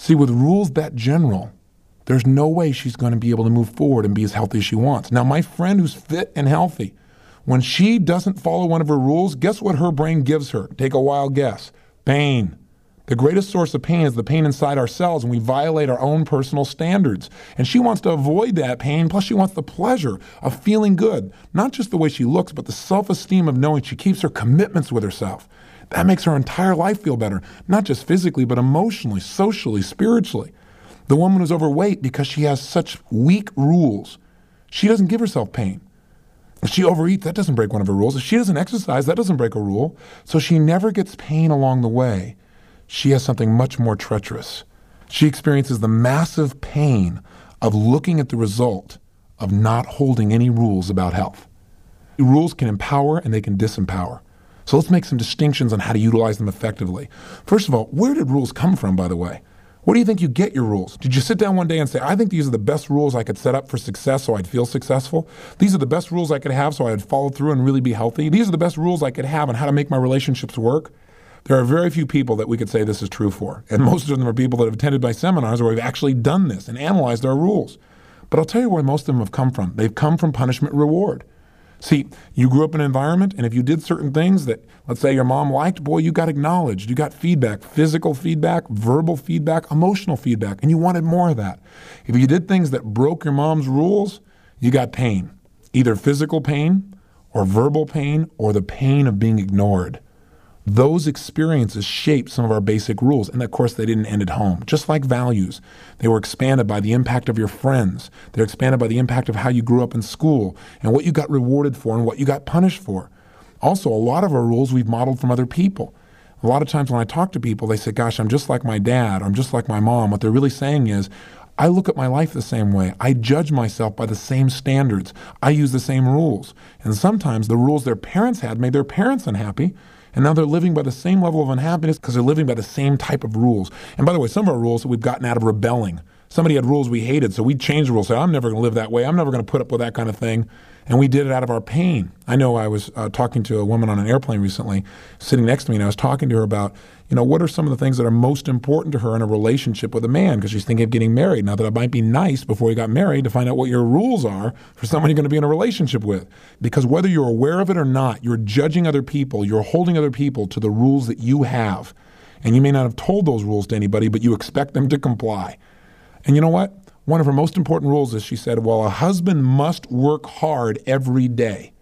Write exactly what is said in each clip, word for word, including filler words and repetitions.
See, with rules that general, there's no way she's going to be able to move forward and be as healthy as she wants. Now, my friend who's fit and healthy, when she doesn't follow one of her rules, guess what her brain gives her? Take a wild guess. Pain. The greatest source of pain is the pain inside ourselves when we violate our own personal standards. And she wants to avoid that pain, plus she wants the pleasure of feeling good. Not just the way she looks, but the self-esteem of knowing she keeps her commitments with herself. That makes her entire life feel better, not just physically, but emotionally, socially, spiritually. The woman who's overweight, because she has such weak rules, she doesn't give herself pain. If she overeats, that doesn't break one of her rules. If she doesn't exercise, that doesn't break a rule. So she never gets pain along the way. She has something much more treacherous. She experiences the massive pain of looking at the result of not holding any rules about health. Rules can empower and they can disempower. So let's make some distinctions on how to utilize them effectively. First of all, where did rules come from, by the way? Where do you think you get your rules? Did you sit down one day and say, I think these are the best rules I could set up for success so I'd feel successful? These are the best rules I could have so I'd follow through and really be healthy? These are the best rules I could have on how to make my relationships work? There are very few people that we could say this is true for. And most of them are people that have attended my seminars where we've actually done this and analyzed our rules. But I'll tell you where most of them have come from. They've come from punishment reward. See, you grew up in an environment, and if you did certain things that, let's say, your mom liked, boy, you got acknowledged. You got feedback, physical feedback, verbal feedback, emotional feedback, and you wanted more of that. If you did things that broke your mom's rules, you got pain, either physical pain or verbal pain or the pain of being ignored. Those experiences shaped some of our basic rules. And of course, they didn't end at home. Just like values, they were expanded by the impact of your friends. They're expanded by the impact of how you grew up in school and what you got rewarded for and what you got punished for. Also, a lot of our rules we've modeled from other people. A lot of times when I talk to people, they say, gosh, I'm just like my dad. I'm just like my mom. What they're really saying is, I look at my life the same way. I judge myself by the same standards. I use the same rules. And sometimes the rules their parents had made their parents unhappy. And now they're living by the same level of unhappiness because they're living by the same type of rules. And by the way, some of our rules that we've gotten out of rebelling. Somebody had rules we hated, so we changed the rules. Say, I'm never going to live that way. I'm never going to put up with that kind of thing. And we did it out of our pain. I know I was uh, talking to a woman on an airplane recently, sitting next to me, and I was talking to her about, you know, what are some of the things that are most important to her in a relationship with a man? Because she's thinking of getting married. Now, that it might be nice before you got married to find out what your rules are for someone you're going to be in a relationship with. Because whether you're aware of it or not, you're judging other people, you're holding other people to the rules that you have. And you may not have told those rules to anybody, but you expect them to comply. And you know what? One of her most important rules is, she said, well, a husband must work hard every day.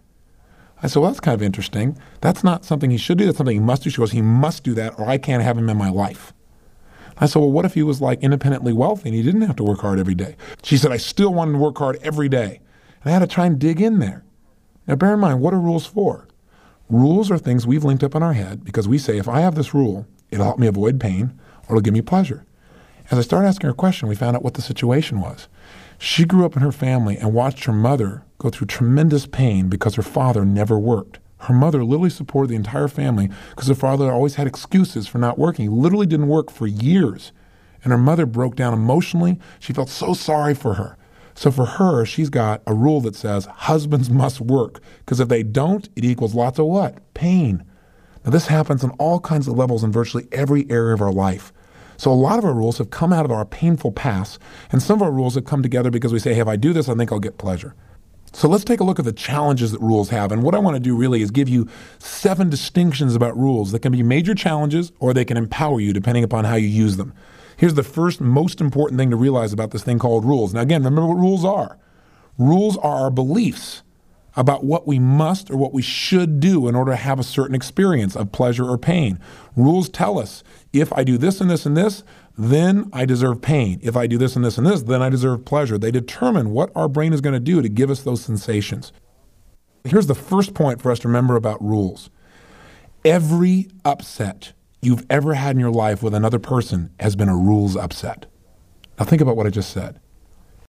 I said, well, that's kind of interesting. That's not something he should do. That's something he must do. She goes, he must do that or I can't have him in my life. I said, well, what if he was like independently wealthy and he didn't have to work hard every day? She said, I still wanted to work hard every day. And I had to try and dig in there. Now, bear in mind, what are rules for? Rules are things we've linked up in our head because we say, if I have this rule, it'll help me avoid pain or it'll give me pleasure. As I started asking her a question, we found out what the situation was. She grew up in her family and watched her mother go through tremendous pain because her father never worked. Her mother literally supported the entire family because her father always had excuses for not working. He literally didn't work for years. And her mother broke down emotionally. She felt so sorry for her. So for her, she's got a rule that says husbands must work because if they don't, it equals lots of what? Pain. Now this happens on all kinds of levels in virtually every area of our life. So a lot of our rules have come out of our painful past, and some of our rules have come together because we say, hey, if I do this, I think I'll get pleasure. So let's take a look at the challenges that rules have. And what I want to do really is give you seven distinctions about rules that can be major challenges or they can empower you depending upon how you use them. Here's the first most important thing to realize about this thing called rules. Now again, remember what rules are. Rules are our beliefs about what we must or what we should do in order to have a certain experience of pleasure or pain. Rules tell us, if I do this and this and this, then I deserve pain. If I do this and this and this, then I deserve pleasure. They determine what our brain is going to do to give us those sensations. Here's the first point for us to remember about rules. Every upset you've ever had in your life with another person has been a rules upset. Now think about what I just said.